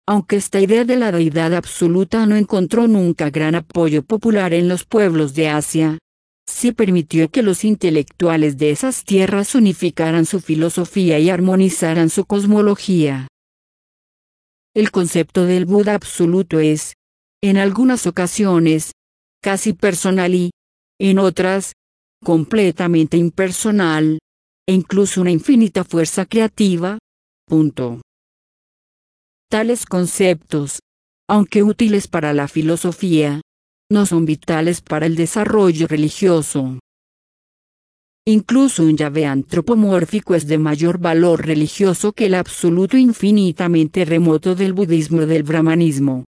Aunque esta idea de la deidad absoluta no encontró nunca gran apoyo popular en los pueblos de Asia, sí permitió que los intelectuales de esas tierras unificaran su filosofía y armonizaran su cosmología. El concepto del Buda absoluto es, en algunas ocasiones, casi personal y, en otras, completamente impersonal, e incluso una infinita fuerza creativa. Tales conceptos, aunque útiles para la filosofía, no son vitales para el desarrollo religioso. Incluso un Yahvé antropomórfico es de mayor valor religioso que el absoluto infinitamente remoto del budismo o del brahmanismo.